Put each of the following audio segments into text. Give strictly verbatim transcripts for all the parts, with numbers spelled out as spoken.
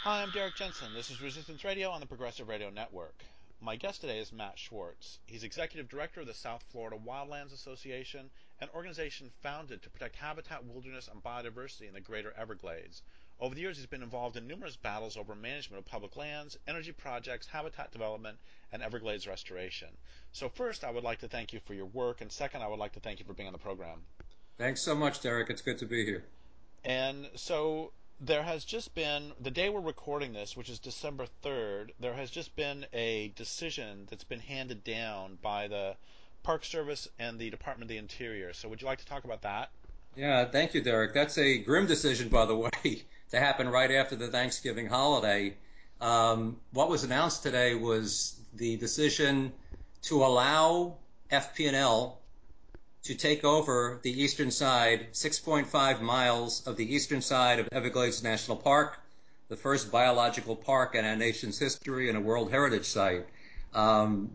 Hi, I'm Derek Jensen. This is Resistance Radio on the Progressive Radio Network. My guest today is Matt Schwartz. He's Executive Director of the South Florida Wildlands Association, an organization founded to protect habitat, wilderness, and biodiversity in the greater Everglades. Over the years, he's been involved in numerous battles over management of public lands, energy projects, habitat development, and Everglades restoration. So first, I would like to thank you for your work, and second, I would like to thank you for being on the program. Thanks so much, Derek. It's good to be here. And so there has just been, the day we're recording this, which is December third, there has just been a decision that's been handed down by the Park Service and the Department of the Interior. So would you like to talk about that? Yeah, thank you, Derek. That's a grim decision, by the way, to happen right after the Thanksgiving holiday. Um, what was announced today was the decision to allow F P and L to take over the eastern side, six point five miles of the eastern side of Everglades National Park, the first biological park in our nation's history and a World Heritage Site. Um,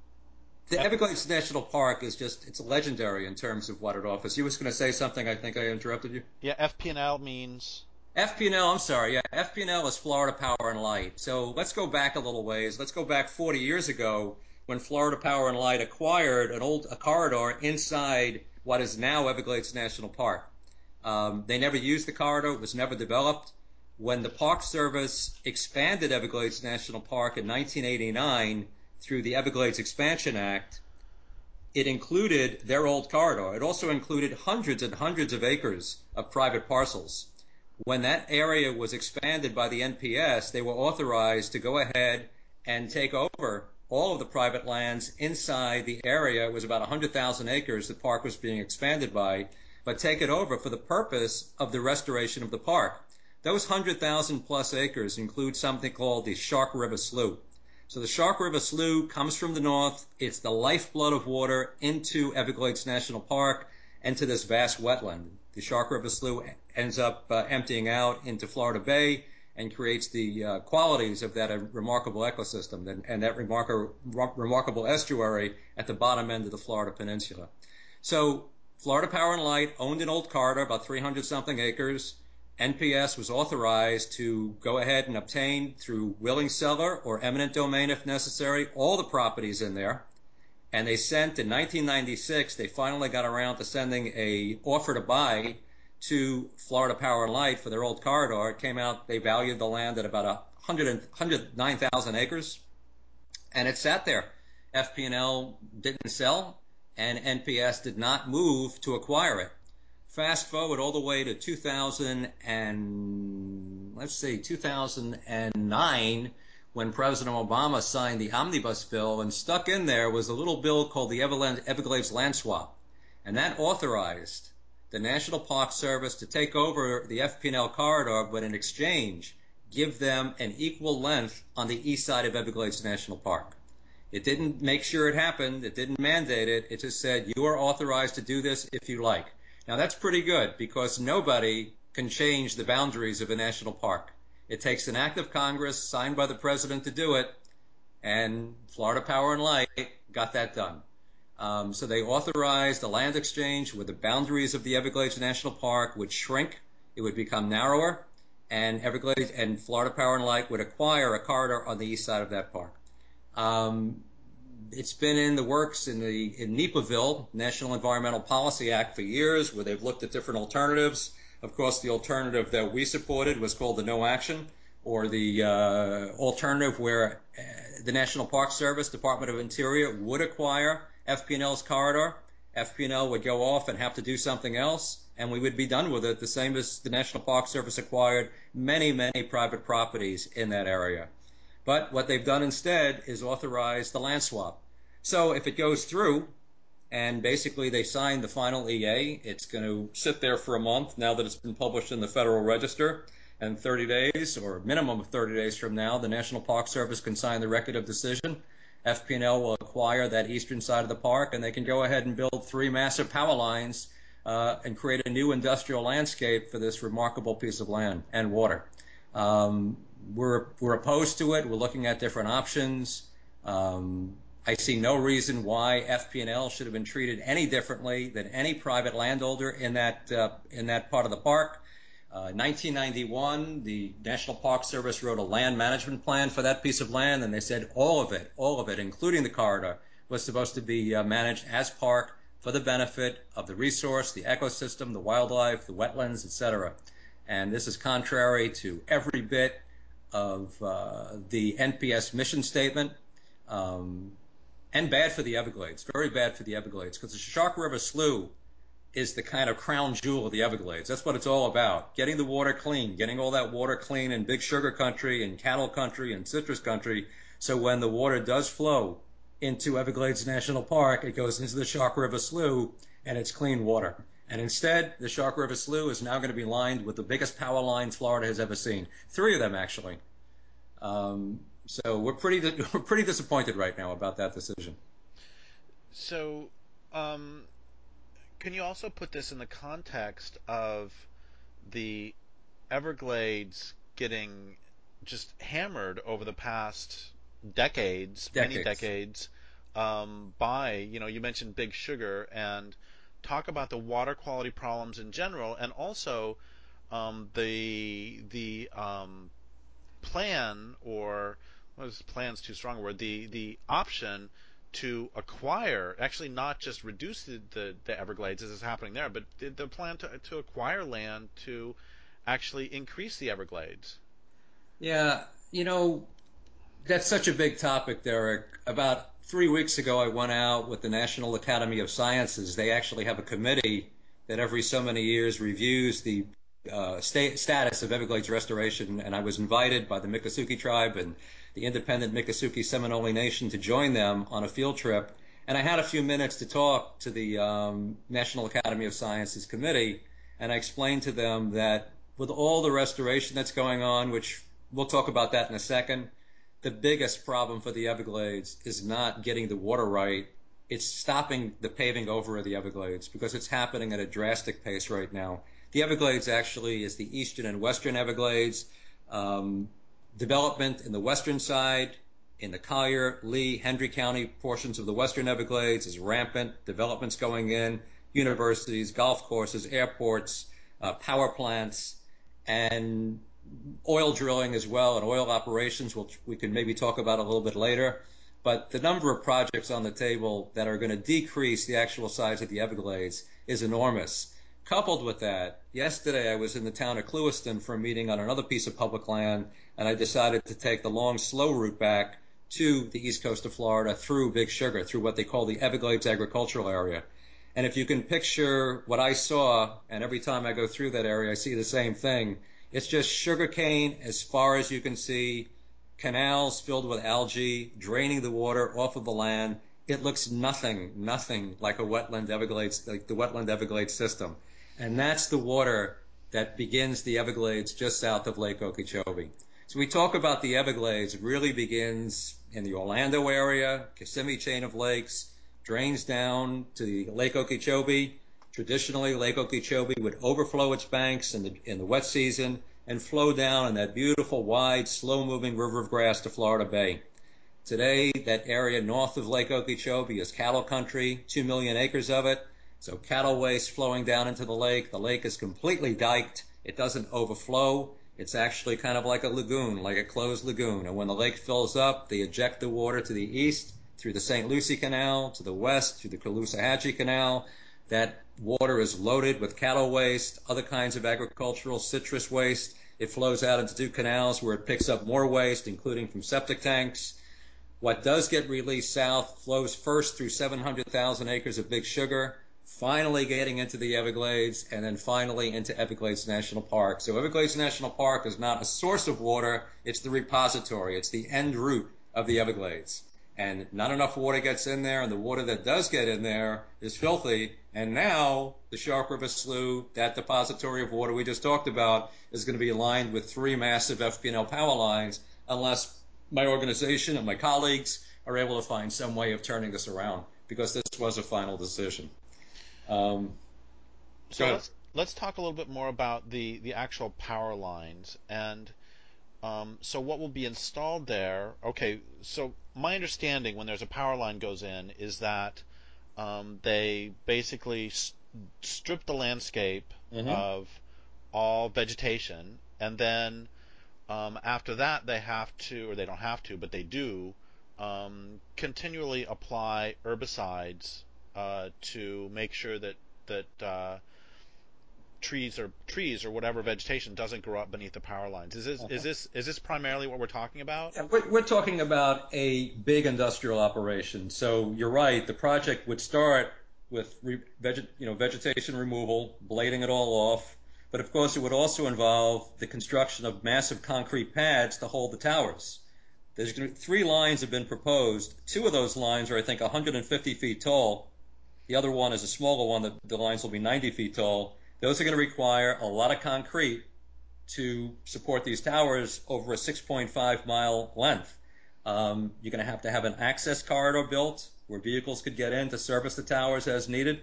the F- Everglades National Park is just, it's legendary in terms of what it offers. You was going to say something, I think I interrupted you. yeah, F P and L means. F P and L, I'm sorry, yeah, F P and L is Florida Power and Light. So let's go back a little ways. Let's go back forty years ago when Florida Power and Light acquired an old a corridor inside what is now Everglades National Park. Um, they never used the corridor. It was never developed. When the Park Service expanded Everglades National Park in nineteen eighty-nine through the Everglades Expansion Act, it included their old corridor. It also included hundreds and hundreds of acres of private parcels. When that area was expanded by the N P S, they were authorized to go ahead and take over all of the private lands inside the area. It was about one hundred thousand acres the park was being expanded by, but take it over for the purpose of the restoration of the park. Those one hundred thousand plus acres include something called the Shark River Slough. So the Shark River Slough comes from the north. It's the lifeblood of water into Everglades National Park and to this vast wetland. The Shark River Slough ends up uh, emptying out into Florida Bay and creates the uh, qualities of that uh, remarkable ecosystem and, and that remarkable, remarkable estuary at the bottom end of the Florida Peninsula. So Florida Power and Light owned an old corridor, about three hundred something acres. N P S was authorized to go ahead and obtain through willing seller or eminent domain if necessary all the properties in there. And they sent in nineteen ninety-six, they finally got around to sending a offer to buy to Florida Power and Light for their old corridor. It came out, they valued the land at about one hundred, one hundred nine thousand acres, and it sat there. F P and L didn't sell, and N P S did not move to acquire it. Fast forward all the way to two thousand and let's see, two thousand nine, when President Obama signed the omnibus bill, and stuck in there was a little bill called the Everglades Land Swap, and that authorized the National Park Service to take over the F P and L corridor, but in exchange give them an equal length on the east side of Everglades National Park. It didn't make sure it happened. It didn't mandate it. It just said you are authorized to do this if you like. Now that's pretty good because nobody can change the boundaries of a national park. It takes an act of Congress signed by the president to do it, and Florida Power and Light got that done. Um, so they authorized a land exchange where the boundaries of the Everglades National Park would shrink. It would become narrower, and Everglades and Florida Power and Light would acquire a corridor on the east side of that park. Um, it's been in the works in the in NEPAville, National Environmental Policy Act, for years, where they've looked at different alternatives. Of course, the alternative that we supported was called the no action, or the uh, alternative where uh, the National Park Service, Department of Interior, would acquire F P and L's corridor. F P and L would go off and have to do something else, and we would be done with it, the same as the National Park Service acquired many, many private properties in that area. But what they've done instead is authorize the land swap. So if it goes through, and basically they sign the final E A, it's going to sit there for a month now that it's been published in the Federal Register, and thirty days, or a minimum of thirty days from now, the National Park Service can sign the record of decision. F P and L will acquire that eastern side of the park, and they can go ahead and build three massive power lines uh, and create a new industrial landscape for this remarkable piece of land and water. Um, we're, we're opposed to it. We're looking at different options. Um, I see no reason why F P and L should have been treated any differently than any private landholder in that uh, in that part of the park. Uh, nineteen ninety-one, the National Park Service wrote a land management plan for that piece of land, and they said all of it, all of it, including the corridor, was supposed to be uh, managed as park for the benefit of the resource, the ecosystem, the wildlife, the wetlands, et cetera. And this is contrary to every bit of uh, the N P S mission statement, um, and bad for the Everglades, very bad for the Everglades, because the Shark River Slough is the kind of crown jewel of the Everglades. That's what it's all about. Getting the water clean, getting all that water clean in big sugar country and cattle country and citrus country. So when the water does flow into Everglades National Park, it goes into the Shark River Slough and it's clean water. And instead, the Shark River Slough is now going to be lined with the biggest power lines Florida has ever seen. Three of them, actually. Um, so we're pretty, we're pretty disappointed right now about that decision. So, um, can you also put this in the context of the Everglades getting just hammered over the past decades, many Decades. decades, um, by, you know, you mentioned Big Sugar, and talk about the water quality problems in general, and also um, the the um, plan, or what is plan's too strong a word, the the option to acquire, actually not just reduce the, the, the Everglades as is happening there, but the, the plan to, to acquire land to actually increase the Everglades. Yeah, you know, that's such a big topic, Derek. About three weeks ago, I went out with the National Academy of Sciences. They actually have a committee that every so many years reviews the uh, state status of Everglades restoration, and I was invited by the Miccosukee tribe and the independent Miccosukee Seminole Nation to join them on a field trip. And I had a few minutes to talk to the um, National Academy of Sciences committee, and I explained to them that with all the restoration that's going on, which we'll talk about that in a second, the biggest problem for the Everglades is not getting the water right. It's stopping the paving over of the Everglades because it's happening at a drastic pace right now. The Everglades actually is the eastern and western Everglades. Um, development in the western side, in the Collier, Lee, Hendry County portions of the western Everglades is rampant. Developments going in, universities, golf courses, airports, uh, power plants, and oil drilling as well, and oil operations, which we can maybe talk about a little bit later. But the number of projects on the table that are going to decrease the actual size of the Everglades is enormous. Coupled with that, yesterday I was in the town of Clewiston for a meeting on another piece of public land, and I decided to take the long, slow route back to the east coast of Florida through Big Sugar, through what they call the Everglades Agricultural Area. And if you can picture what I saw, and every time I go through that area, I see the same thing. It's just sugarcane as far as you can see, canals filled with algae, draining the water off of the land. It looks nothing, nothing like a wetland Everglades, like the wetland Everglades system. And that's the water that begins the Everglades just south of Lake Okeechobee. So we talk about the Everglades, it really begins in the Orlando area, Kissimmee chain of lakes, drains down to the Lake Okeechobee. Traditionally, Lake Okeechobee would overflow its banks in the, in the wet season and flow down in that beautiful, wide, slow-moving river of grass to Florida Bay. Today, that area north of Lake Okeechobee is cattle country, two million acres of it. So cattle waste flowing down into the lake. The lake is completely diked. It doesn't overflow. It's actually kind of like a lagoon, like a closed lagoon. And when the lake fills up, they eject the water to the east through the Saint Lucie Canal, to the west through the Caloosahatchee Canal. That water is loaded with cattle waste, other kinds of agricultural citrus waste. It flows out into two canals where it picks up more waste, including from septic tanks. What does get released south flows first through seven hundred thousand acres of Big Sugar, finally getting into the Everglades, and then finally into Everglades National Park. So Everglades National Park is not a source of water, it's the repository, it's the end route of the Everglades. And not enough water gets in there, and the water that does get in there is filthy. And now the Shark River Slough, that depository of water we just talked about, is going to be lined with three massive F P and L power lines unless my organization and my colleagues are able to find some way of turning this around, because this was a final decision. Um, So let's let's talk a little bit more about the the actual power lines, and um, so what will be installed there. Okay, so my understanding when there's a power line goes in is that um, they basically st- strip the landscape mm-hmm. of all vegetation, and then um, after that they have to, or they don't have to, but they do, um, continually apply herbicides uh, to make sure that that uh, trees or trees or whatever vegetation doesn't grow up beneath the power lines. Is this is this is this primarily what we're talking about? Yeah, we're, we're talking about a big industrial operation. So you're right. The project would start with re, veget, you know, vegetation removal, blading it all off. But of course, it would also involve the construction of massive concrete pads to hold the towers. There's gonna, three lines have been proposed. Two of those lines are, I think, one hundred fifty feet tall. The other one is a smaller one. The, the lines will be ninety feet tall. Those are going to require a lot of concrete to support these towers over a six point five mile length. Um, you're going to have to have an access corridor built where vehicles could get in to service the towers as needed.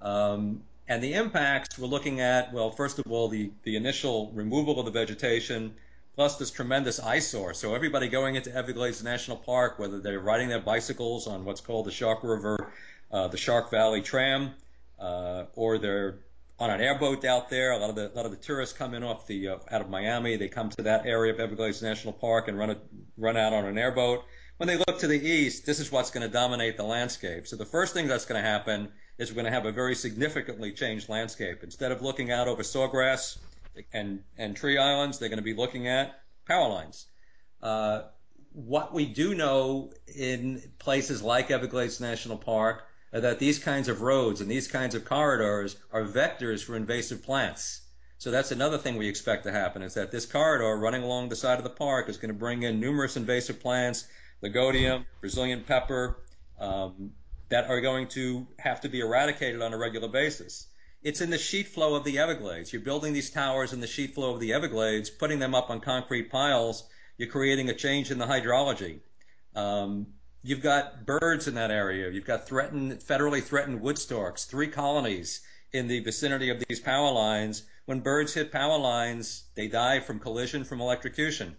Um, and the impacts we're looking at, well, first of all, the, the initial removal of the vegetation, plus this tremendous eyesore. So everybody going into Everglades National Park, whether they're riding their bicycles on what's called the Shark River, uh, the Shark Valley Tram, uh, or they're on an airboat out there. A lot of the a lot of the tourists come in off the uh, out of Miami. They come to that area of Everglades National Park and run a, run out on an airboat. When they look to the east, this is what's going to dominate the landscape. So the first thing that's going to happen is we're going to have a very significantly changed landscape. Instead of looking out over sawgrass and and tree islands, they're going to be looking at power lines. Uh, what we do know in places like Everglades National Park that these kinds of roads and these kinds of corridors are vectors for invasive plants. So that's another thing we expect to happen, is that this corridor running along the side of the park is going to bring in numerous invasive plants, lagodium, Brazilian pepper, um, that are going to have to be eradicated on a regular basis. It's in the sheet flow of the Everglades. You're building these towers in the sheet flow of the Everglades, putting them up on concrete piles. You're creating a change in the hydrology. Um, You've got birds in that area. You've got threatened, federally threatened wood storks, three colonies in the vicinity of these power lines. When birds hit power lines, they die from collision, from electrocution.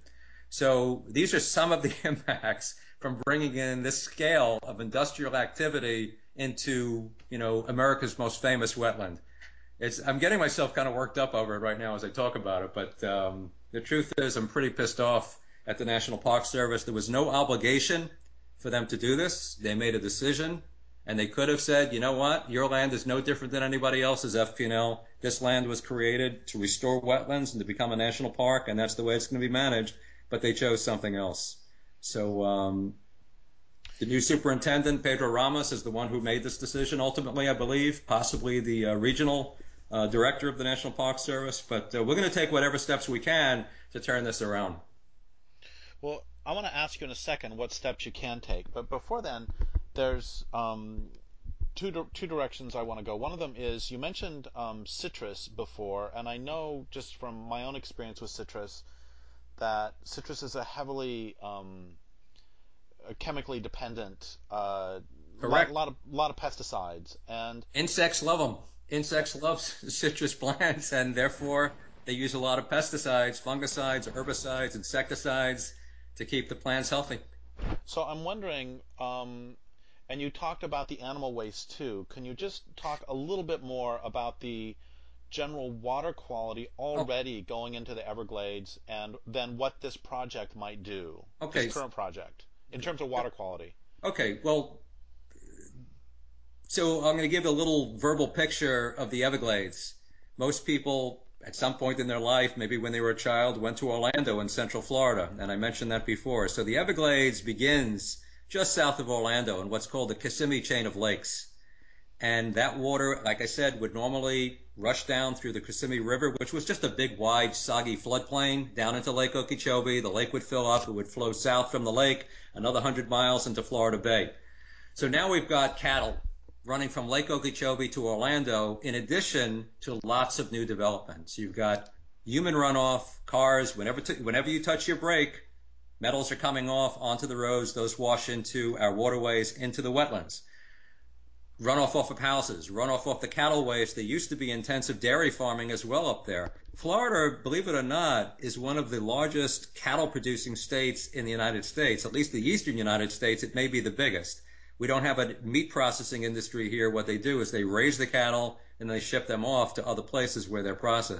So these are some of the impacts from bringing in this scale of industrial activity into, you know, America's most famous wetland. It's, I'm getting myself kind of worked up over it right now as I talk about it, but um, the truth is I'm pretty pissed off at the National Park Service. There was no obligation for them to do this. They made a decision, and they could have said, you know what, your land is no different than anybody else's, F P and L. This land was created to restore wetlands and to become a national park, and that's the way it's going to be managed, but they chose something else. So um, the new superintendent, Pedro Ramos, is the one who made this decision ultimately, I believe, possibly the uh, regional uh, director of the National Park Service, but uh, we're going to take whatever steps we can to turn this around. Well, I want to ask you in a second what steps you can take, but before then, there's um, two two directions I want to go. One of them is you mentioned um, citrus before, and I know just from my own experience with citrus that citrus is a heavily um, chemically dependent, uh, lot, Correct. lot of lot of pesticides, and Insects love them. Insects love citrus plants, and therefore they use a lot of pesticides, fungicides, herbicides, insecticides to keep the plants healthy. so I'm wondering, um, and you talked about the animal waste too. Can you just talk a little bit more about the general water quality Oh, already going into the Everglades, and then what this project might do, this okay. current project, in terms of water quality? Okay. Well, so I'm going to give a little verbal picture of the Everglades. Most people at some point in their life, maybe when they were a child, went to Orlando in Central Florida, and I mentioned that before. So the Everglades begins just south of Orlando in what's called the Kissimmee chain of lakes. And that water, like I said, would normally rush down through the Kissimmee River, which was just a big, wide, soggy floodplain down into Lake Okeechobee. The lake would fill up. It would flow south from the lake another one hundred miles into Florida Bay. So now we've got cattle running from Lake Okeechobee to Orlando, in addition to lots of new developments. You've got human runoff, cars. Whenever, t- whenever you touch your brake, metals are coming off onto the roads. Those wash into our waterways, into the wetlands. Runoff off of houses, runoff off the cattle waste. There used to be intensive dairy farming as well up there. Florida, believe it or not, is one of the largest cattle producing states in the United States, at least the eastern United States. It may be the biggest. We don't have a meat processing industry here. What they do is they raise the cattle and they ship them off to other places where they're processed.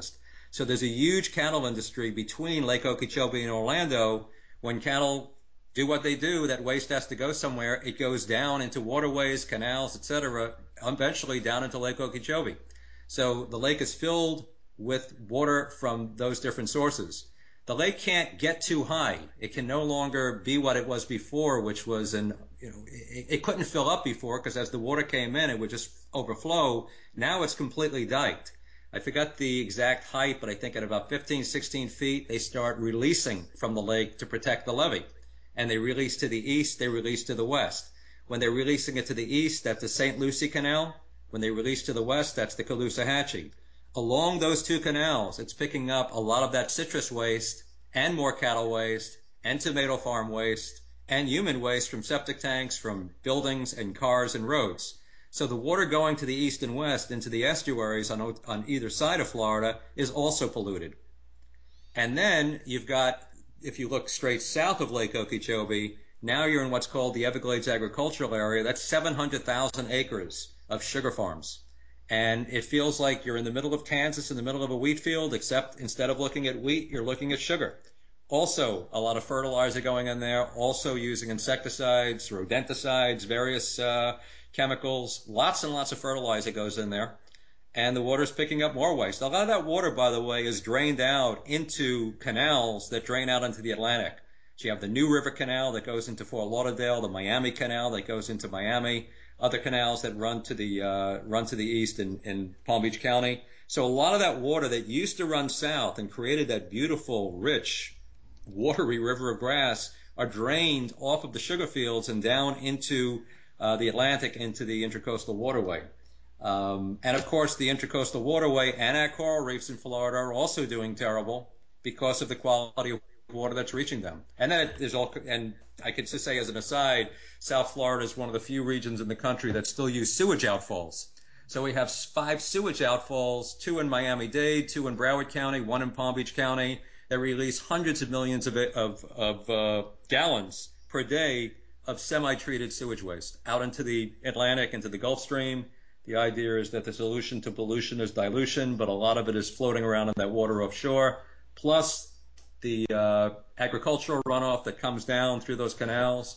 So there's a huge cattle industry between Lake Okeechobee and Orlando. When cattle do what they do, that waste has to go somewhere. It goes down into waterways, canals, et cetera, eventually down into Lake Okeechobee. So the lake is filled with water from those different sources. The lake can't get too high. It can no longer be what it was before, which was an, you know, it, it couldn't fill up before because as the water came in, it would just overflow. Now it's completely diked. I forgot the exact height, but I think at about fifteen, sixteen feet, they start releasing from the lake to protect the levee. And they release to the east, they release to the west. When they're releasing it to the east, that's the Saint Lucie Canal. When they release to the west, that's the Caloosahatchee. Along those two canals, it's picking up a lot of that citrus waste and more cattle waste and tomato farm waste and human waste from septic tanks, from buildings and cars and roads. So the water going to the east and west into the estuaries on, on either side of Florida is also polluted. And then you've got, if you look straight south of Lake Okeechobee, now you're in what's called the Everglades Agricultural Area. That's seven hundred thousand acres of sugar farms. And it feels like you're in the middle of Kansas, in the middle of a wheat field, except instead of looking at wheat, you're looking at sugar. Also, a lot of fertilizer going in there, also using insecticides, rodenticides, various uh, chemicals. Lots and lots of fertilizer goes in there. And the water's picking up more waste. A lot of that water, by the way, is drained out into canals that drain out into the Atlantic. So you have the New River Canal that goes into Fort Lauderdale, the Miami Canal that goes into Miami, other canals that run to the uh, run to the east in, in Palm Beach County. So a lot of that water that used to run south and created that beautiful, rich, watery river of grass are drained off of the sugar fields and down into uh, the Atlantic, into the Intracoastal Waterway. Um, and of course, the Intracoastal Waterway and our coral reefs in Florida are also doing terrible because of the quality of water that's reaching them. And then there's all, and I could just say as an aside, South Florida is one of the few regions in the country that still use sewage outfalls. So we have five sewage outfalls, two in Miami-Dade, two in Broward County, one in Palm Beach County, that release hundreds of millions of, of, of uh, gallons per day of semi-treated sewage waste out into the Atlantic, into the Gulf Stream. The idea is that the solution to pollution is dilution, but a lot of it is floating around in that water offshore, plus the uh, agricultural runoff that comes down through those canals.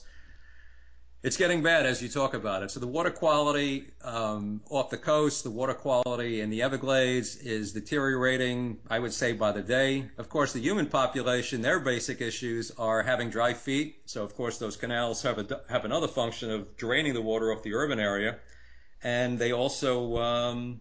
It's getting bad as you talk about it. So the water quality um, off the coast, the water quality in the Everglades is deteriorating, I would say, by the day. Of course, the human population, their basic issues are having dry feet. So, of course, those canals have, a, have another function of draining the water off the urban area. And they also, um,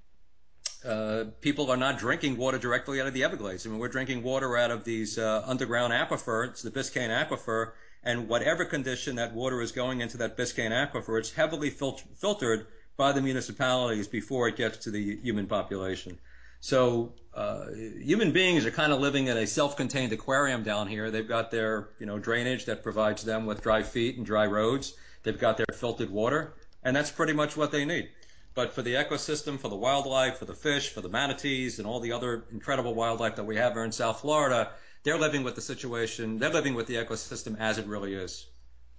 uh, people are not drinking water directly out of the Everglades. I mean, we're drinking water out of these uh, underground aquifers, the Biscayne Aquifer, and whatever condition that water is going into that Biscayne Aquifer, it's heavily fil- filtered by the municipalities before it gets to the human population. So uh, human beings are kind of living in a self-contained aquarium down here. They've got their, you know, drainage that provides them with dry feet and dry roads. They've got their filtered water, and that's pretty much what they need. But for the ecosystem, for the wildlife, for the fish, for the manatees, and all the other incredible wildlife that we have here in South Florida, they're living with the situation, they're living with the ecosystem as it really is.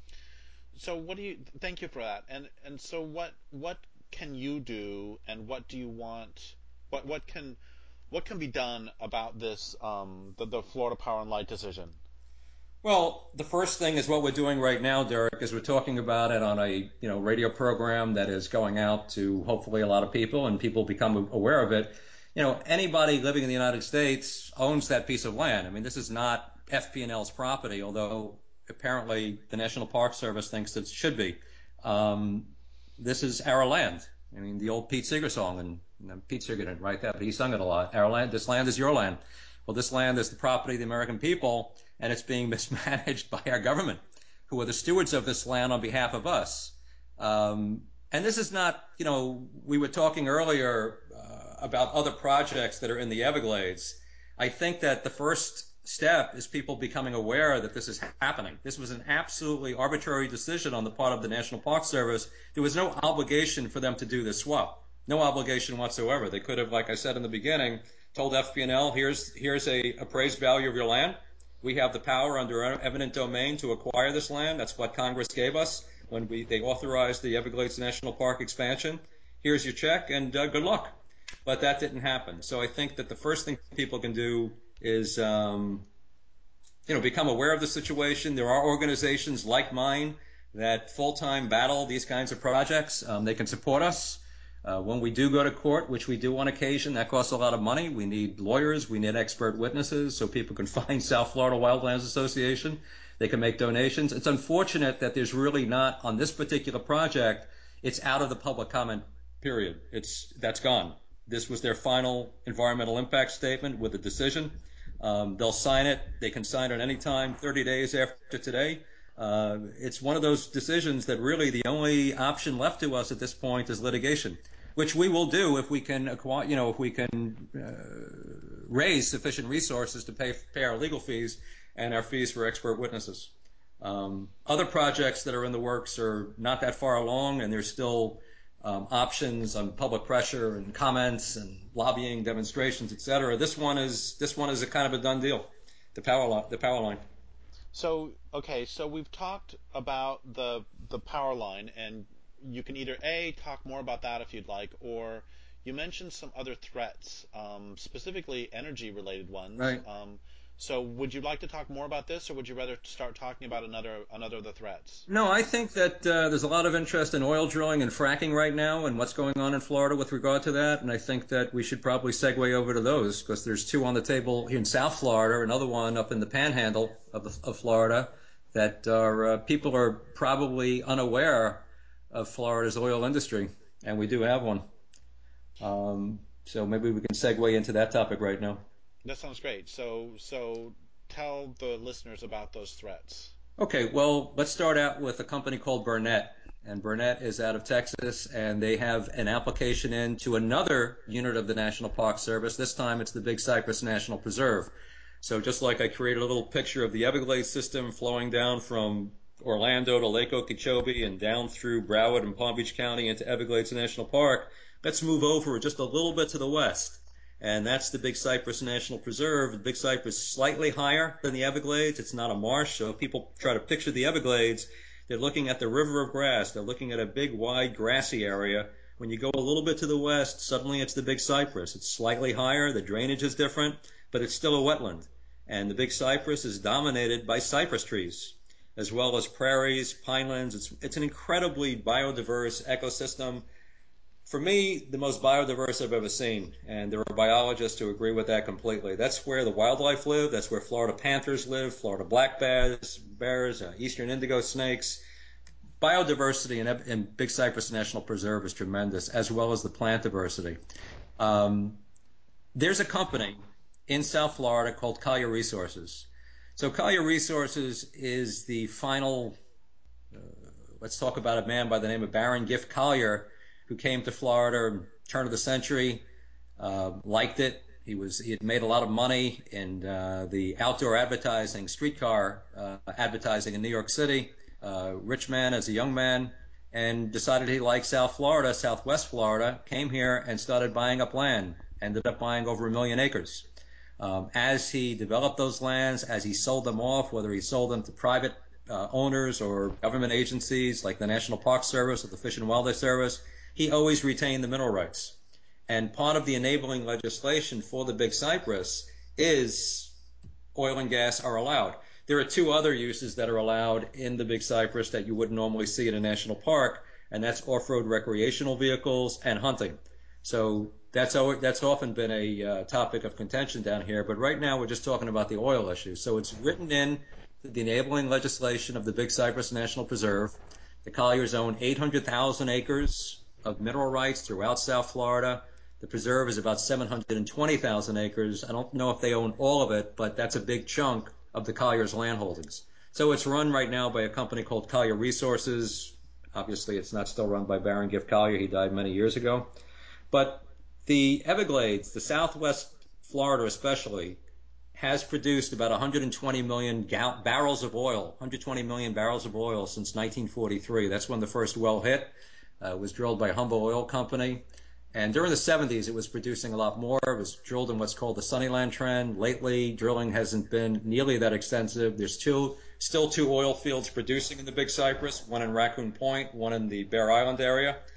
So what do you, thank you for that. And and so what what can you do, and what do you want, what what can what can be done about this, um the, the Florida Power and Light decision? Well, the first thing is what we're doing right now, Derek, is we're talking about it on a, you know, radio program that is going out to hopefully a lot of people, and people become aware of it. You know, anybody living in the United States owns that piece of land. I mean, this is not F P and L's property, although apparently the National Park Service thinks it should be. Um, this is our land. I mean, the old Pete Seeger song, and you know, Pete Seeger didn't write that, but he sung it a lot. Our land, this land is your land. Well, this land is the property of the American people, and it's being mismanaged by our government, who are the stewards of this land on behalf of us. Um, and this is not, you know, we were talking earlier uh, about other projects that are in the Everglades. I think that the first step is people becoming aware that this is happening. This was an absolutely arbitrary decision on the part of the National Park Service. There was no obligation for them to do this swap. No obligation whatsoever. They could have, like I said in the beginning, told F P and L, here's, here's a appraised value of your land. We have the power under eminent domain to acquire this land. That's what Congress gave us when we, they authorized the Everglades National Park expansion. Here's your check, and uh, good luck. but that didn't happen. So I think that the first thing people can do is, um, you know, become aware of the situation. There are organizations like mine that full-time battle these kinds of projects. Um, they can support us. Uh, when we do go to court, which we do on occasion, that costs a lot of money. We need lawyers. We need expert witnesses so people can find South Florida Wildlands Association. They can make donations. It's unfortunate that there's really not, on this particular project, it's out of the public comment period. It's, that's gone. This was their final environmental impact statement with a decision. Um, they'll sign it. They can sign it any time, thirty days after today. Uh, it's one of those decisions that really the only option left to us at this point is litigation, which we will do if we can acquire, you know, if we can uh, raise sufficient resources to pay, pay our legal fees and our fees for expert witnesses. Um, other projects that are in the works are not that far along, and there's still um, options on public pressure and comments and lobbying, demonstrations, et cetera. This one is this one is a kind of a done deal. The power line, the power line. So, okay, so we've talked about the the power line, and you can either A, talk more about that if you'd like, or you mentioned some other threats, um, specifically energy-related ones. Right. Um, so would you like to talk more about this, or would you rather start talking about another another of the threats? No, I think that uh, there's a lot of interest in oil drilling and fracking right now and what's going on in Florida with regard to that. And I think that we should probably segue over to those because there's two on the table here in South Florida, another one up in the panhandle of, of Florida that are uh, people are probably unaware of Florida's oil industry. And we do have one. Um, so maybe we can segue into that topic right now. That sounds great. So, so tell the listeners about those threats. Okay, well, let's start out with a company called Burnett. And Burnett is out of Texas, and they have an application in to another unit of the National Park Service. This time it's the Big Cypress National Preserve. So just like I created a little picture of the Everglades system flowing down from Orlando to Lake Okeechobee and down through Broward and Palm Beach County into Everglades National Park, let's move over just a little bit to the west. And that's the Big Cypress National Preserve. The Big Cypress is slightly higher than the Everglades. It's not a marsh, so if people try to picture the Everglades, they're looking at the river of grass. They're looking at a big, wide, grassy area. When you go a little bit to the west, suddenly it's the Big Cypress. It's slightly higher. The drainage is different, but it's still a wetland. And the Big Cypress is dominated by cypress trees, as well as prairies, pinelands. It's, it's an incredibly biodiverse ecosystem. For me, the most biodiverse I've ever seen, and there are biologists who agree with that completely. That's where the wildlife live. That's where Florida panthers live, Florida black bears, bears, uh, eastern indigo snakes. Biodiversity in, in Big Cypress National Preserve is tremendous, as well as the plant diversity. Um, there's a company in South Florida called Collier Resources. So Collier Resources is the final, uh, let's talk about a man by the name of Baron Gift Collier, who came to Florida turn of the century, uh, liked it. He was he had made a lot of money in uh, the outdoor advertising, streetcar uh, advertising in New York City. Uh, rich man as a young man, and decided he liked South Florida, Southwest Florida. Came here and started buying up land. Ended up buying over a million acres. Um, as he developed those lands, as he sold them off, whether he sold them to private uh, owners or government agencies like the National Park Service or the Fish and Wildlife Service, he always retained the mineral rights. And part of the enabling legislation for the Big Cypress is oil and gas are allowed. There are two other uses that are allowed in the Big Cypress that you wouldn't normally see in a national park, and that's off-road recreational vehicles and hunting. So that's that's often been a uh, topic of contention down here, but right now we're just talking about the oil issue. So it's written in the enabling legislation of the Big Cypress National Preserve. The Colliers own eight hundred thousand acres of mineral rights throughout South Florida. The preserve is about seven hundred twenty thousand acres. I don't know if they own all of it, but that's a big chunk of the Colliers land holdings. So it's run right now by a company called Collier Resources. Obviously, it's not still run by Baron Gift Collier. He died many years ago. But the Everglades, the Southwest Florida especially, has produced about one hundred twenty million gal- barrels of oil, one hundred twenty million barrels of oil since nineteen forty-three. That's when the first well hit. Uh, it was drilled by Humboldt Oil Company. And during the seventies, it was producing a lot more. It was drilled in what's called the Sunnyland Trend. Lately, drilling hasn't been nearly that extensive. There's two, still two oil fields producing in the Big Cypress, one in Raccoon Point, one in the Bear Island area.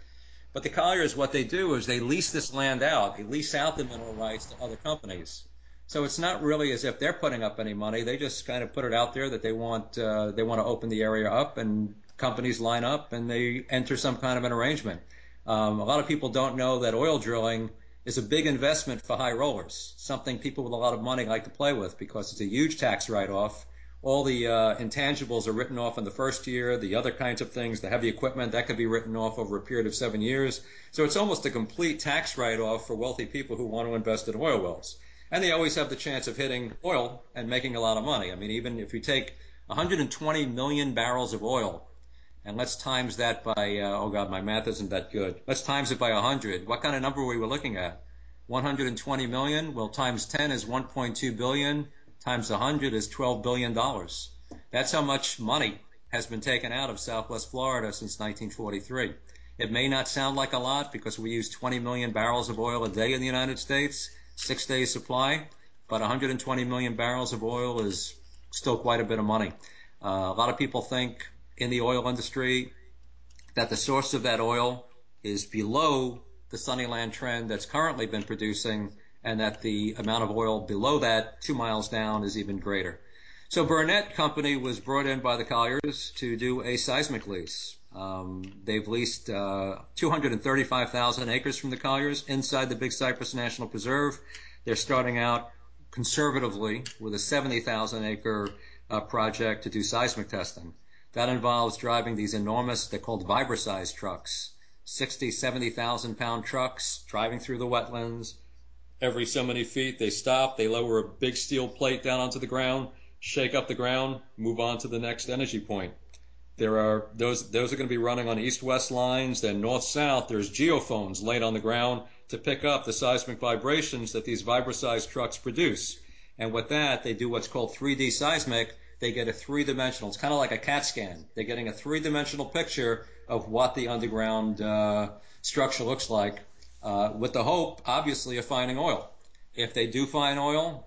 But the Colliers, what they do is they lease this land out. They lease out the mineral rights to other companies. So it's not really as if they're putting up any money. They just kind of put it out there that they want uh, they want to open the area up, and companies line up and they enter some kind of an arrangement. Um, a lot of people don't know that oil drilling is a big investment for high rollers, something people with a lot of money like to play with because it's a huge tax write-off. All the uh, intangibles are written off in the first year. The other kinds of things, the heavy equipment, that could be written off over a period of seven years. So it's almost a complete tax write-off for wealthy people who want to invest in oil wells. And they always have the chance of hitting oil and making a lot of money. I mean, even if you take one hundred twenty million barrels of oil, and let's times that by, uh, oh God, my math isn't that good. Let's times it by one hundred. What kind of number were we looking at? one hundred twenty million? Well, times ten is one point two billion. Times one hundred is twelve billion dollars. That's how much money has been taken out of Southwest Florida since nineteen forty-three. It may not sound like a lot because we use twenty million barrels of oil a day in the United States, six days supply, but one hundred twenty million barrels of oil is still quite a bit of money. Uh, a lot of people think in the oil industry that the source of that oil is below the Sunnyland trend that's currently been producing, and that the amount of oil below that, two miles down, is even greater. So Burnett Company was brought in by the Colliers to do a seismic lease. Um, they've leased uh, two hundred thirty-five thousand acres from the Colliers inside the Big Cypress National Preserve. They're starting out conservatively with a seventy thousand acre uh, project to do seismic testing. That involves driving these enormous, they're called vibra-sized trucks, sixty, seventy thousand pound trucks driving through the wetlands. Every so many feet, they stop, they lower a big steel plate down onto the ground, shake up the ground, move on to the next energy point. There are those those are going to be running on east-west lines, then north-south. There's geophones laid on the ground to pick up the seismic vibrations that these vibra-sized trucks produce. And with that, they do what's called three D seismic. They get a three-dimensional. It's kind of like a CAT scan. They're getting a three-dimensional picture of what the underground uh, structure looks like, uh, with the hope, obviously, of finding oil. If they do find oil,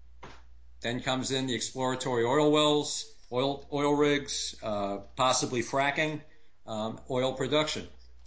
then comes in the exploratory oil wells, oil oil rigs, uh, possibly fracking, um, oil production.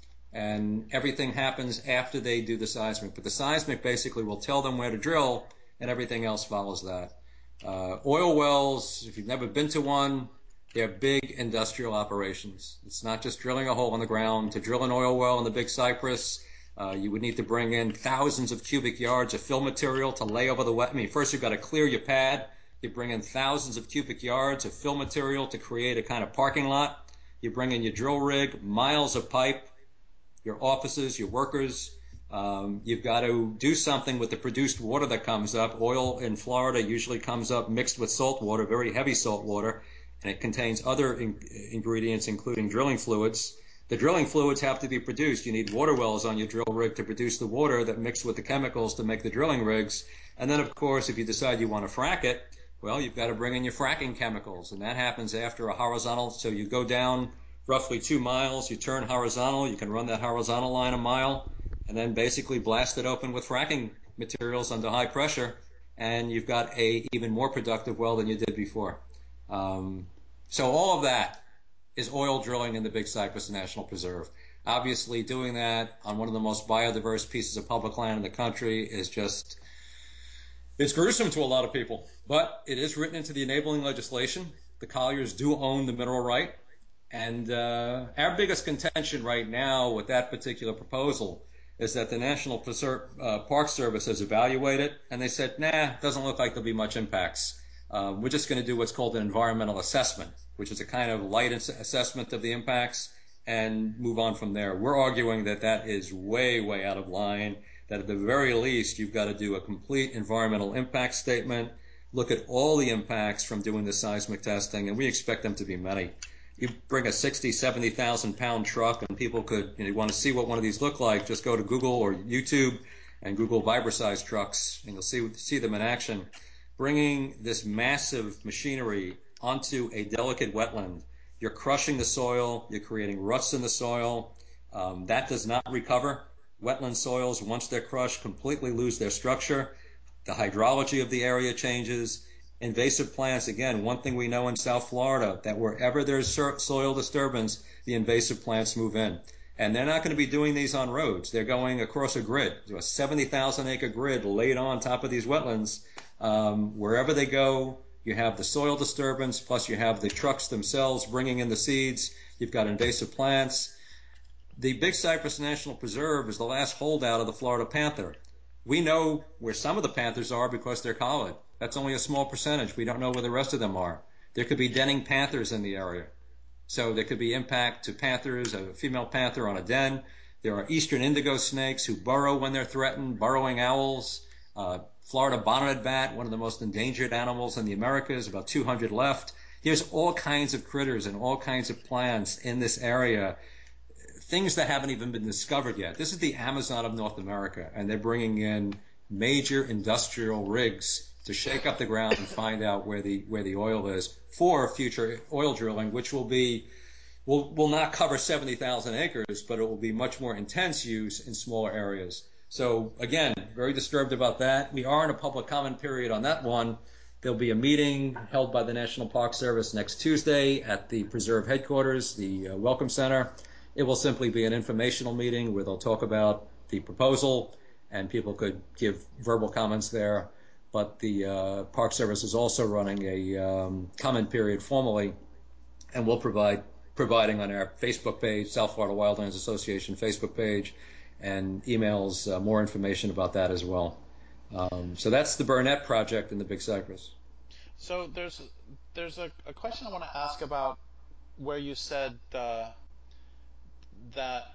And everything happens after they do the seismic. But the seismic basically will tell them where to drill, and everything else follows that. Uh, oil wells, if you've never been to one, they're big industrial operations. It's not just drilling a hole in the ground. To drill an oil well in the Big Cypress, uh, you would need to bring in thousands of cubic yards of fill material to lay over the wet. I mean, first you've got to clear your pad. You bring in thousands of cubic yards of fill material to create a kind of parking lot. You bring in your drill rig, miles of pipe, your offices, your workers. Um, you've got to do something with the produced water that comes up. Oil in Florida usually comes up mixed with salt water, very heavy salt water, and it contains other in- ingredients, including drilling fluids. The drilling fluids have to be produced. You need water wells on your drill rig to produce the water that mix with the chemicals to make the drilling rigs. And then, of course, if you decide you want to frack it, well, you've got to bring in your fracking chemicals, and that happens after a horizontal. So you go down roughly two miles, you turn horizontal, you can run that horizontal line a mile, and then basically blast it open with fracking materials under high pressure, and you've got a even more productive well than you did before. Um, so all of that is oil drilling in the Big Cypress National Preserve. Obviously, doing that on one of the most biodiverse pieces of public land in the country is just, it's gruesome to a lot of people, but it is written into the enabling legislation. The Colliers do own the mineral right. And uh, our biggest contention right now with that particular proposal is that the National Preserve, uh, Park Service has evaluated, and they said, nah, doesn't look like there'll be much impacts. Uh, we're just going to do what's called an environmental assessment, which is a kind of light assessment of the impacts, and move on from there. We're arguing that that is way, way out of line, that at the very least you've got to do a complete environmental impact statement, look at all the impacts from doing the seismic testing, and we expect them to be many. You bring a sixty, seventy thousand pound truck, and people could, you know, want to see what one of these look like, just go to Google or YouTube and Google vibra-sized trucks, and you'll see see them in action. Bringing this massive machinery onto a delicate wetland, you're crushing the soil, you're creating ruts in the soil. Um, that does not recover. Wetland soils, once they're crushed, completely lose their structure. The hydrology of the area changes. Invasive plants, again, one thing we know in South Florida, that wherever there's soil disturbance, the invasive plants move in. And they're not going to be doing these on roads. They're going across a grid, a seventy thousand acre grid laid on top of these wetlands. Um, wherever they go, you have the soil disturbance, plus you have the trucks themselves bringing in the seeds. You've got invasive plants. The Big Cypress National Preserve is the last holdout of the Florida panther. We know where some of the panthers are because they're collared. That's only a small percentage. We don't know where the rest of them are. There could be denning panthers in the area. So there could be impact to panthers, a female panther on a den. There are eastern indigo snakes who burrow when they're threatened, burrowing owls, uh, Florida bonneted bat, one of the most endangered animals in the Americas, about two hundred left. There's all kinds of critters and all kinds of plants in this area, things that haven't even been discovered yet. This is the Amazon of North America, and they're bringing in major industrial rigs to shake up the ground and find out where the where the oil is for future oil drilling, which will be will will not cover seventy thousand acres, but it will be much more intense use in smaller areas. So again, very disturbed about that. We are in a public comment period on that one. There'll be a meeting held by the National Park Service next Tuesday at the preserve headquarters, the uh, Welcome Center. It will simply be an informational meeting where they'll talk about the proposal and people could give verbal comments there. But the uh, Park Service is also running a um, comment period formally, and we'll provide providing on our Facebook page, South Florida Wildlands Association Facebook page, and emails uh, more information about that as well. Um, so that's the Burnett project in the Big Cypress. So there's there's a, a question I want to ask about where you said uh, that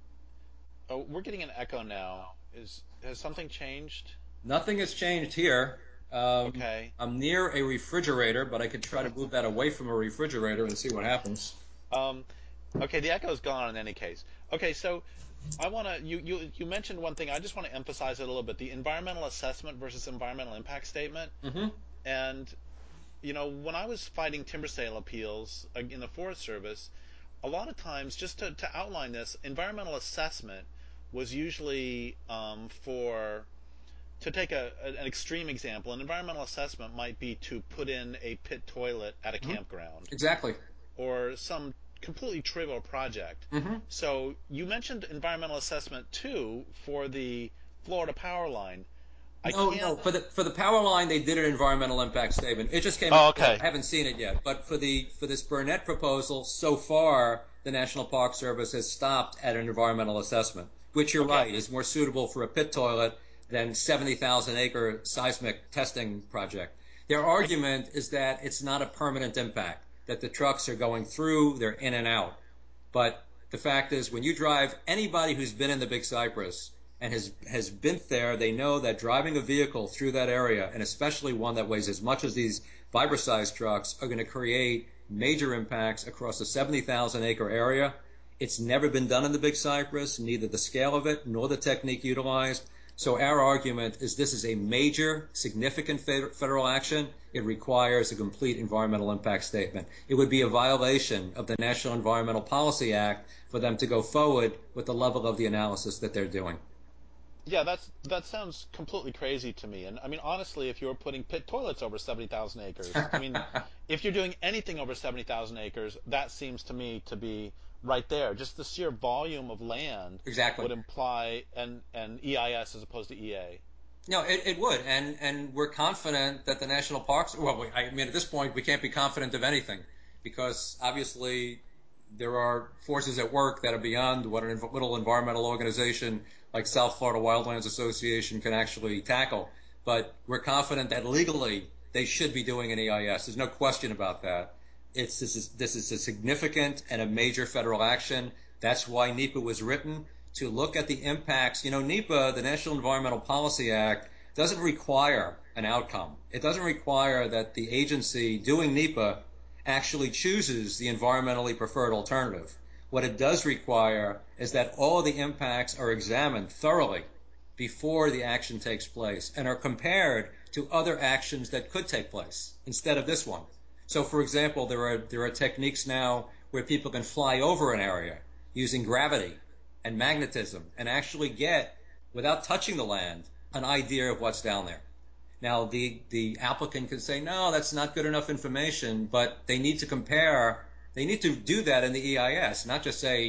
oh, we're getting an echo now. Is has something changed? Nothing has changed here. Um, Okay. I'm near a refrigerator, but I could try to move that away from a refrigerator and see what happens. Um, okay, the echo's gone in any case. Okay, so I want to you, you you mentioned one thing. I just want to emphasize it a little bit: the environmental assessment versus environmental impact statement. Mm-hmm. And you know, when I was fighting timber sale appeals uh, in the Forest Service, a lot of times, just to, to outline this, environmental assessment was usually um, for to take a, an extreme example. An environmental assessment might be to put in a pit toilet at a Mm-hmm. campground Exactly. or some completely trivial project. Mm-hmm. So you mentioned environmental assessment too for the Florida power line. I No, can't. no. For the for the power line, they did an environmental impact statement. It just came Oh, out today. okay. I haven't seen it yet. But for the for this Burnett proposal, so far the National Park Service has stopped at an environmental assessment, which you're Okay. right is more suitable for a pit toilet than seventy thousand acre seismic testing project. Their I, argument is that it's not a permanent impact, that the trucks are going through, they're in and out. But the fact is, when you drive, anybody who's been in the Big Cypress and has has been there, they know that driving a vehicle through that area, and especially one that weighs as much as these fiber-sized trucks, are going to create major impacts across a seventy thousand acre area. It's never been done in the Big Cypress, neither the scale of it nor the technique utilized. So our argument is this is a major, significant federal action. It requires a complete environmental impact statement. It would be a violation of the National Environmental Policy Act for them to go forward with the level of the analysis that they're doing. yeah, that's that sounds completely crazy to me. And I mean, honestly, if you were putting pit toilets over seventy thousand acres, I mean, if you're doing anything over seventy thousand acres, that seems to me to be right there. Just the sheer volume of land Exactly. would imply an an E I S as opposed to E A. No, it, it would, and and we're confident that the national parks. Well, we, I mean, at this point, we can't be confident of anything because obviously there are forces at work that are beyond what a little environmental organization like South Florida Wildlands Association can actually tackle. But we're confident that legally they should be doing an E I S. There's no question about that. It's this is this is a significant and a major federal action. That's why NEPA was written, to look at the impacts. You know, NEPA, the National Environmental Policy Act, doesn't require an outcome. It doesn't require that the agency doing NEPA actually chooses the environmentally preferred alternative. What it does require is that all of the impacts are examined thoroughly before the action takes place and are compared to other actions that could take place instead of this one. So, for example, there are there are techniques now where people can fly over an area using gravity and magnetism and actually get, without touching the land, an idea of what's down there. Now, the, the applicant can say, no, that's not good enough information, but they need to compare, they need to do that in the E I S, not just say,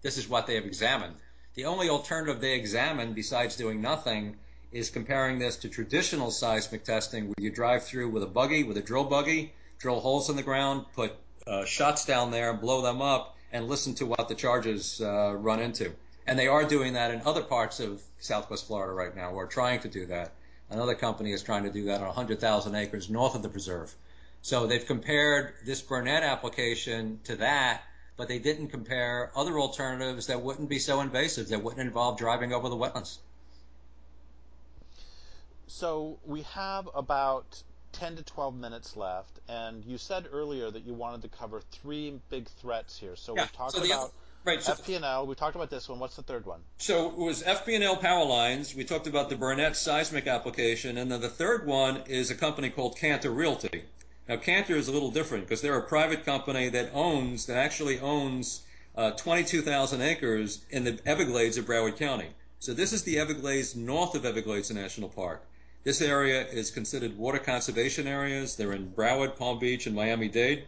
This is what they have examined. The only alternative they examined, besides doing nothing, is comparing this to traditional seismic testing, where you drive through with a buggy, with a drill buggy, drill holes in the ground, put uh, shots down there, blow them up, and listen to what the charges uh, run into. And they are doing that in other parts of Southwest Florida right now. We're trying to do that. Another company is trying to do that on one hundred thousand acres north of the preserve. So they've compared this Burnett application to that, but they didn't compare other alternatives that wouldn't be so invasive, that wouldn't involve driving over the wetlands. So we have about ten to twelve minutes left, and you said earlier that you wanted to cover three big threats here. So Yeah. we've So talked the other, about right. So F P and L, we talked about this one. What's the third one? So it was F P and L power lines. We talked about the Burnett seismic application, and then the third one is a company called Cantor Realty. Now Cantor is a little different because they're a private company that owns, that actually owns uh, twenty-two thousand acres in the Everglades of Broward County. So this is the Everglades north of Everglades National Park. This area is considered water conservation areas. They're in Broward, Palm Beach, and Miami-Dade.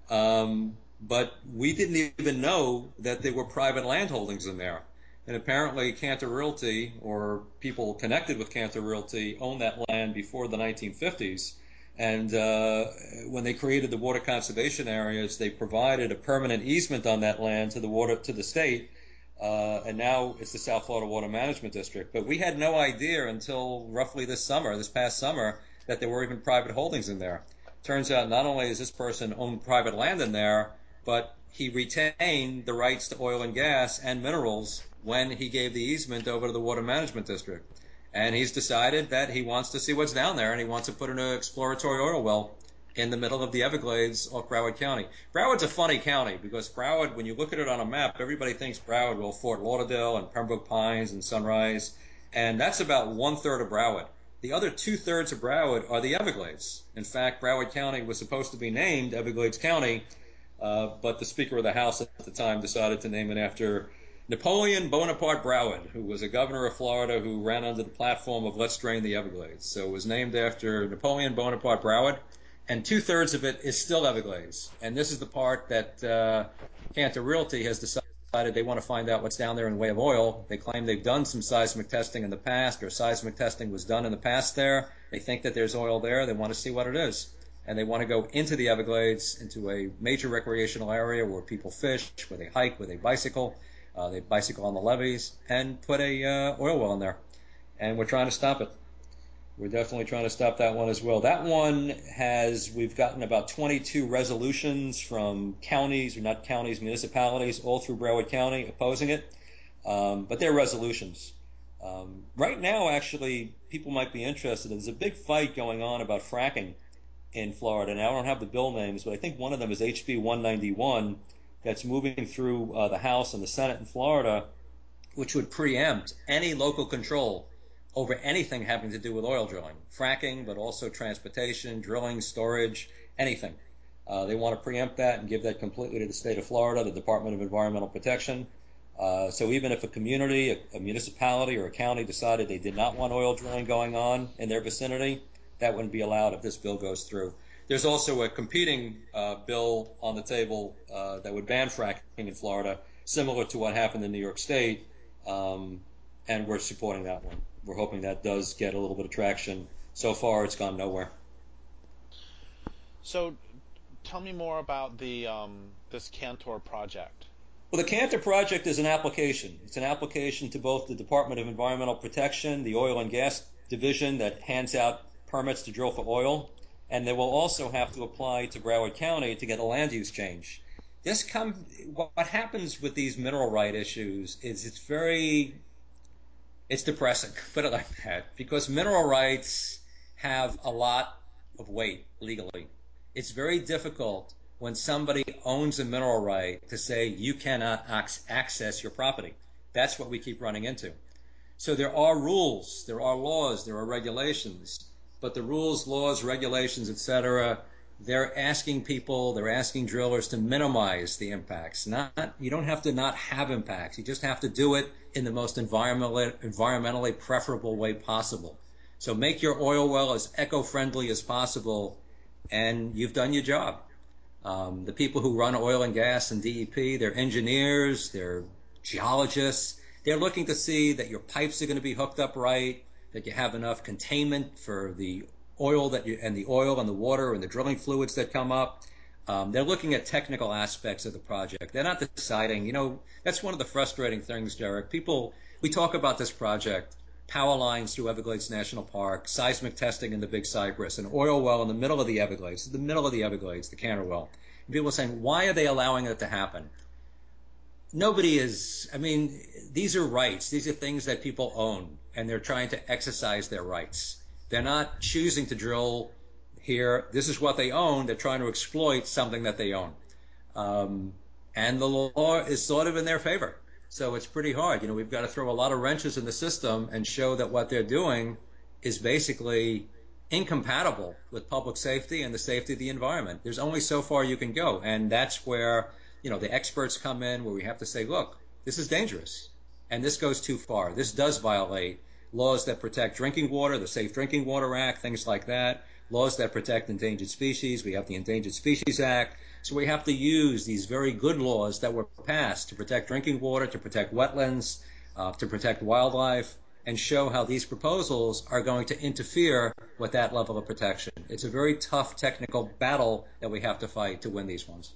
Um, but we didn't even know that there were private land holdings in there. And apparently Cantor Realty, or people connected with Cantor Realty, owned that land before the nineteen fifties. And uh, when they created the water conservation areas, they provided a permanent easement on that land to the water to the state. Uh, and now it's the South Florida Water Management District. But we had no idea until roughly this summer, this past summer, that there were even private holdings in there. Turns out not only does this person own private land in there, but he retained the rights to oil and gas and minerals when he gave the easement over to the Water Management District. And he's decided that he wants to see what's down there, and he wants to put an exploratory oil well in the middle of the Everglades off Broward County. Broward's a funny county because Broward, when you look at it on a map, everybody thinks Broward, well, Fort Lauderdale and Pembroke Pines and Sunrise, and that's about one-third of Broward. The other two-thirds of Broward are the Everglades. In fact, Broward County was supposed to be named Everglades County, uh, but the Speaker of the House at the time decided to name it after Napoleon Bonaparte Broward, who was a governor of Florida who ran under the platform of let's drain the Everglades. So it was named after Napoleon Bonaparte Broward, and two-thirds of it is still Everglades. And this is the part that uh, Cantor Realty has decided they want to find out what's down there in the way of oil. They claim they've done some seismic testing in the past, or seismic testing was done in the past there. They think that there's oil there. They want to see what it is. And they want to go into the Everglades, into a major recreational area where people fish, where they hike, where they bicycle. Uh, they bicycle on the levees, and put a uh, oil well in there. And we're trying to stop it. We're definitely trying to stop that one as well. That one has, we've gotten about twenty-two resolutions from counties, or not counties, municipalities, all through Broward County opposing it. Um, but they're resolutions. Um, right now, actually, people might be interested. There's a big fight going on about fracking in Florida. Now, I don't have the bill names, but I think one of them is H B one ninety-one that's moving through uh, the House and the Senate in Florida, which would preempt any local control over anything having to do with oil drilling, fracking, but also transportation, drilling, storage, anything. Uh, they want to preempt that and give that completely to the state of Florida, the Department of Environmental Protection. Uh, so even if a community, a, a municipality, or a county decided they did not want oil drilling going on in their vicinity, that wouldn't be allowed if this bill goes through. There's also a competing uh, bill on the table uh, that would ban fracking in Florida, similar to what happened in New York State, um, and we're supporting that one. We're hoping that does get a little bit of traction. So far, it's gone nowhere. So tell me more about the um, this Cantor project. Well, the Cantor project is an application. It's an application to both the Department of Environmental Protection, the Oil and Gas Division that hands out permits to drill for oil, and they will also have to apply to Broward County to get a land use change. This come, what happens with these mineral right issues is it's very, it's depressing, put it like that, because mineral rights have a lot of weight legally. It's very difficult when somebody owns a mineral right to say you cannot access your property. That's what we keep running into. So there are rules, there are laws, there are regulations, but the rules, laws, regulations, et cetera, they're asking people, they're asking drillers to minimize the impacts. Not, you don't have to not have impacts. You just have to do it in the most environmentally, environmentally preferable way possible. So make your oil well as eco-friendly as possible, and you've done your job. Um, the people who run oil and gas and D E P, they're engineers, they're geologists. They're looking to see that your pipes are going to be hooked up right, that you have enough containment for the oil that you, and the oil and the water and the drilling fluids that come up. Um, they're looking at technical aspects of the project. They're not deciding, you know, that's one of the frustrating things, Derek. People, we talk about this project, power lines through Everglades National Park, seismic testing in the Big Cypress, an oil well in the middle of the Everglades, the middle of the Everglades, the Canner well. And people are saying, why are they allowing it to happen? Nobody is, I mean, these are rights. These are things that people own, and they're trying to exercise their rights. They're not choosing to drill here. This is what they own. They're trying to exploit something that they own. Um, and the law is sort of in their favor. So it's pretty hard. You know, we've got to throw a lot of wrenches in the system and show that what they're doing is basically incompatible with public safety and the safety of the environment. There's only so far you can go. And that's where, you know, the experts come in, where we have to say, look, this is dangerous and this goes too far. This does violate laws that protect drinking water, the Safe Drinking Water Act, things like that, laws that protect endangered species. We have the Endangered Species Act. So we have to use these very good laws that were passed to protect drinking water, to protect wetlands, uh, to protect wildlife, and show how these proposals are going to interfere with that level of protection. It's a very tough technical battle that we have to fight to win these ones.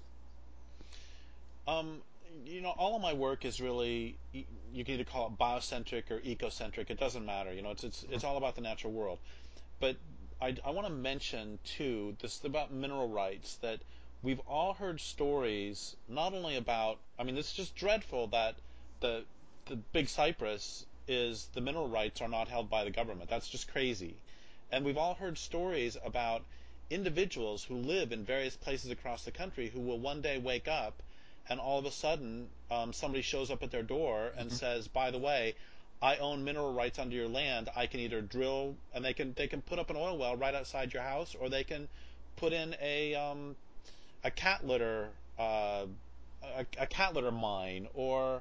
Um, you know, all of my work is really, you can either call it biocentric or ecocentric. It doesn't matter. You know, it's it's it's all about the natural world. But I, I want to mention too this about mineral rights, that we've all heard stories not only about. I mean, it's just dreadful that the the Big Cypress is the mineral rights are not held by the government. That's just crazy. And we've all heard stories about individuals who live in various places across the country who will one day wake up and all of a sudden um, somebody shows up at their door and Mm-hmm. says, by the way, I own mineral rights under your land. I can either drill and they can they can put up an oil well right outside your house, or they can put in a um, a cat litter uh, a, a cat litter mine. Or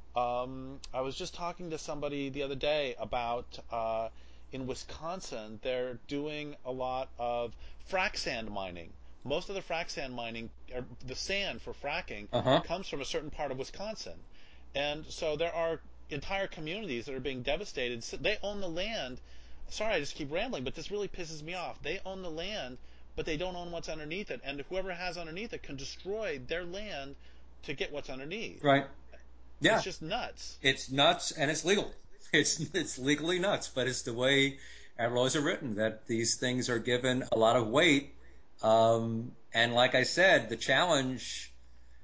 um, I was just talking to somebody the other day about uh, in Wisconsin they're doing a lot of frac sand mining. Most of the frac sand mining, or the sand for fracking, Uh-huh. comes from a certain part of Wisconsin, and so there are entire communities that are being devastated. So they own the land. Sorry, I just keep rambling, but this really pisses me off. They own the land, but they don't own what's underneath it, and whoever has underneath it can destroy their land to get what's underneath. Right. It's Yeah. just nuts. It's nuts and it's legal. It's it's legally nuts, but it's the way our laws are written that these things are given a lot of weight. Um, and like I said, the challenge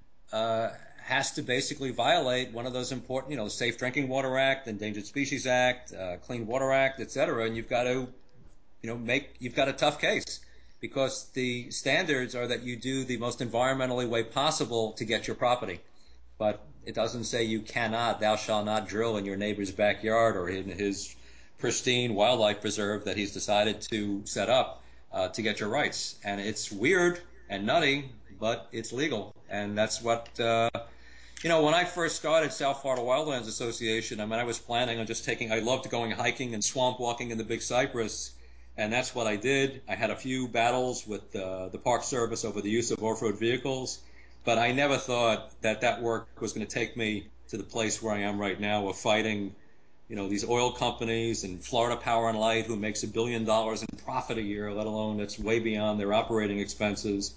uh, has to basically violate one of those important, you know, Safe Drinking Water Act, Endangered Species Act, uh, Clean Water Act, et cetera. And you've got to, you know, make you've got a tough case because the standards are that you do the most environmentally way possible to get your property. But it doesn't say you cannot, thou shalt not drill in your neighbor's backyard or in his pristine wildlife preserve that he's decided to set up uh, to get your rights. And it's weird and nutty, but it's legal. And that's what, uh, you know, when I first started South Florida Wildlands Association, I mean, I was planning on just taking, I loved going hiking and swamp walking in the Big Cypress. And that's what I did. I had a few battles with uh, the Park Service over the use of off-road vehicles, but I never thought that that work was going to take me to the place where I am right now of fighting, you know, these oil companies and Florida Power and Light, who makes a billion dollars in profit a year, let alone that's way beyond their operating expenses.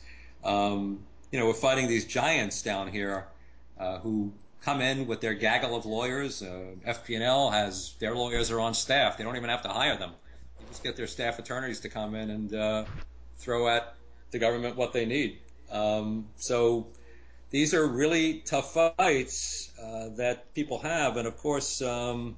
Um, you know, we're fighting these giants down here uh, who come in with their gaggle of lawyers. Uh, F P and L has their lawyers are on staff. They don't even have to hire them. They just get their staff attorneys to come in and uh, throw at the government what they need. Um, so these are really tough fights uh, that people have, and of course, um,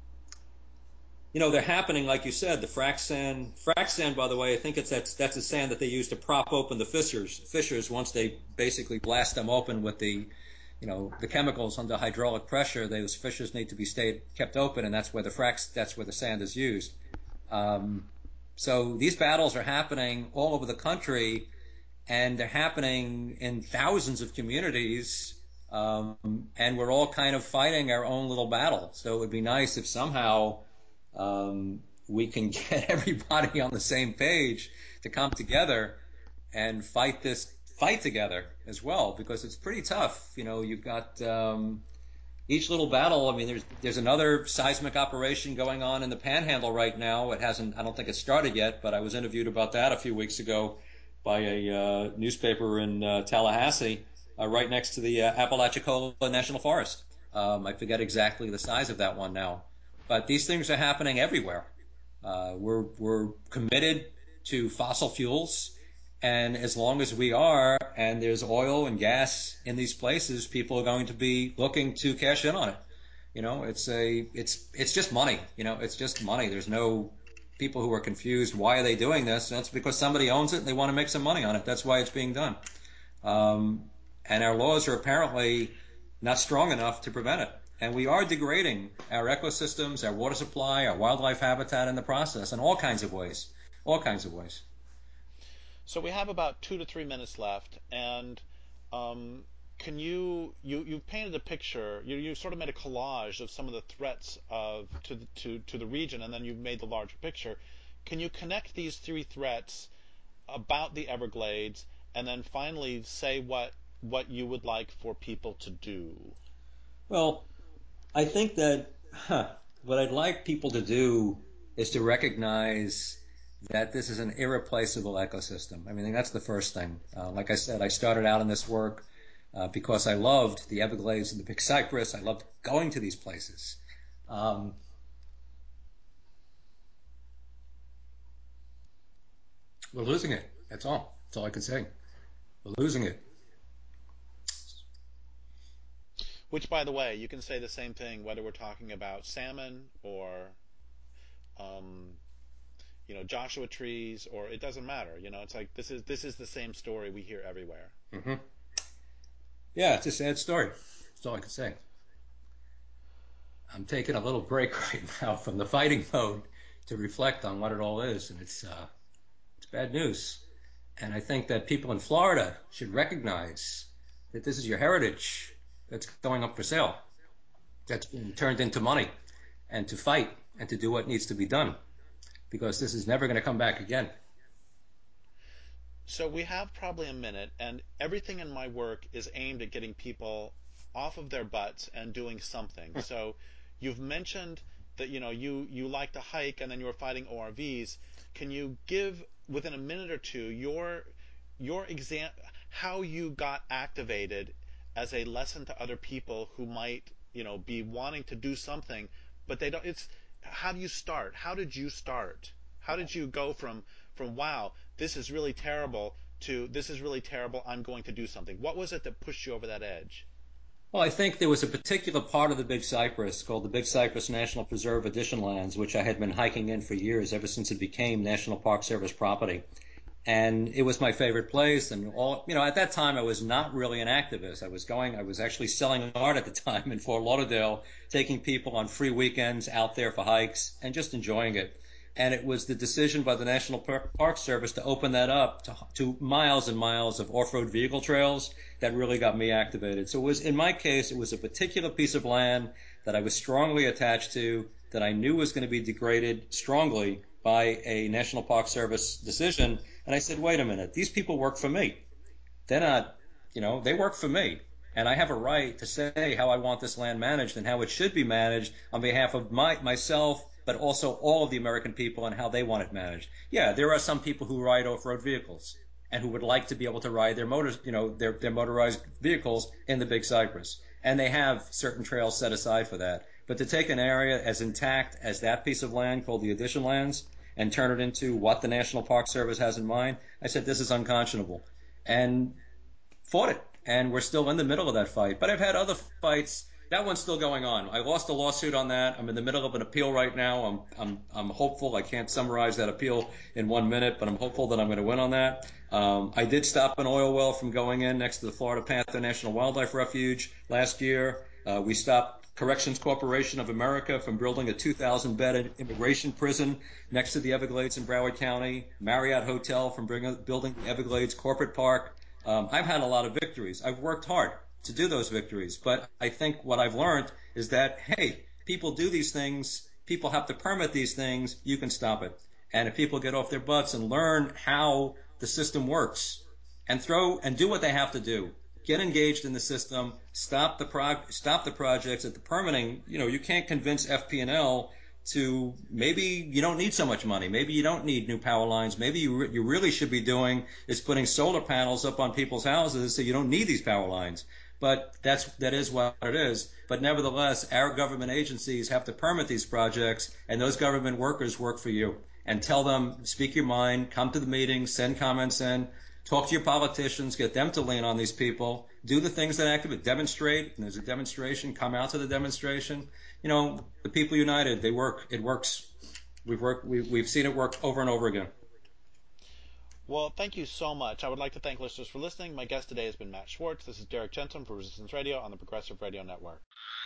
you know, they're happening, like you said, the frac sand. Frac sand, by the way, I think it's that's that's the sand that they use to prop open the fissures. Fissures once they basically blast them open with the, you know, the chemicals under hydraulic pressure. Those fissures need to be stayed kept open, and that's where the frac that's where the sand is used. Um, so these battles are happening all over the country, and they're happening in thousands of communities, um, and we're all kind of fighting our own little battle. So it would be nice if somehow um, we can get everybody on the same page to come together and fight this fight together as well, because it's pretty tough. You know, you've got um, each little battle. I mean, there's there's another seismic operation going on in the Panhandle right now. It hasn't, I don't think it started yet, but I was interviewed about that a few weeks ago by a uh, newspaper in uh, Tallahassee, uh, right next to the uh, Apalachicola National Forest. Um, I forget exactly the size of that one now, but these things are happening everywhere. Uh, we're we're committed to fossil fuels. And as long as we are, and there's oil and gas in these places, people are going to be looking to cash in on it. You know, it's a, it's, it's just money. You know, it's just money. There's no people who are confused. Why are they doing this? That's because somebody owns it and they want to make some money on it. That's why it's being done. Um, and our laws are apparently not strong enough to prevent it. And we are degrading our ecosystems, our water supply, our wildlife habitat in the process in all kinds of ways. All kinds of ways. So we have about two to three minutes left, and um, can you you you've painted a picture. You you sort of made a collage of some of the threats of to the, to to the region, and then you've made the larger picture. Can you connect these three threats about the Everglades, and then finally say what what you would like for people to do? Well, I think that huh, what I'd like people to do is to recognize that this is an irreplaceable ecosystem. I mean, that's the first thing. Uh, like I said, I started out in this work uh, because I loved the Everglades and the Big Cypress. I loved going to these places. Um, we're losing it. That's all. That's all I can say. We're losing it. Which, by the way, you can say the same thing whether we're talking about salmon or um, you know, Joshua trees, or it doesn't matter. You know, it's like this is this is the same story we hear everywhere. Mm-hmm. Yeah, it's a sad story. That's all I can say. I'm taking a little break right now from the fighting mode to reflect on what it all is, and it's uh, it's bad news. And I think that people in Florida should recognize that this is your heritage that's going up for sale, that's being turned into money, and to fight and to do what needs to be done, because this is never going to come back again. So we have probably a minute, and everything in my work is aimed at getting people off of their butts and doing something. So you've mentioned that you know you you like to hike, and then you were fighting O R Vs. Can you give within a minute or two your your exam how you got activated as a lesson to other people who might you know be wanting to do something, but they don't. It's how do you start? How did you start? How did you go from from wow, this is really terrible to this is really terrible, I'm going to do something? What was it that pushed you over that edge? Well, I think there was a particular part of the Big Cypress called the Big Cypress National Preserve Addition Lands, which I had been hiking in for years, ever since it became National Park Service property. And it was my favorite place. And all, you know, at that time, I was not really an activist. I was going, I was actually selling art at the time in Fort Lauderdale, taking people on free weekends out there for hikes and just enjoying it. And it was the decision by the National Park Service to open that up to, to miles and miles of off-road vehicle trails that really got me activated. So it was, in my case, it was a particular piece of land that I was strongly attached to, that I knew was going to be degraded strongly by a National Park Service decision. And I said, wait a minute, these people work for me. They're not, you know, they work for me. And I have a right to say how I want this land managed and how it should be managed on behalf of my, myself, but also all of the American people and how they want it managed. Yeah, there are some people who ride off-road vehicles and who would like to be able to ride their motors, you know, their, their motorized vehicles in the Big Cypress. And they have certain trails set aside for that. But to take an area as intact as that piece of land called the Addition Lands and turn it into what the National Park Service has in mind, I said, this is unconscionable. And fought it. And we're still in the middle of that fight. But I've had other fights. That one's still going on. I lost a lawsuit on that. I'm in the middle of an appeal right now. I'm I'm I'm hopeful. I can't summarize that appeal in one minute, but I'm hopeful that I'm going to win on that. Um, I did stop an oil well from going in next to the Florida Panther National Wildlife Refuge last year. Uh, we stopped Corrections Corporation of America from building a two thousand bed immigration prison next to the Everglades in Broward County. Marriott Hotel from bring, building the Everglades Corporate Park. Um, I've had a lot of victories. I've worked hard to do those victories. But I think what I've learned is that, hey, people do these things. People have to permit these things. You can stop it. And if people get off their butts and learn how the system works and throw and do what they have to do, get engaged in the system, stop the pro- stop the projects at the permitting. You know, you can't convince F P and L to maybe you don't need so much money. Maybe you don't need new power lines. Maybe you re- you really should be doing is putting solar panels up on people's houses so you don't need these power lines. But that's that is what it is. But nevertheless, our government agencies have to permit these projects, and those government workers work for you. And tell them, speak your mind, come to the meetings, send comments in, talk to your politicians, get them to lean on these people, do the things that activate, demonstrate. And there's a demonstration, come out to the demonstration. You know, the people united, they work. It works. We've worked. We, we've seen it work over and over again. Well, thank you so much. I would like to thank listeners for listening. My guest today has been Matt Schwartz. This is Derek Jensen for Resistance Radio on the Progressive Radio Network.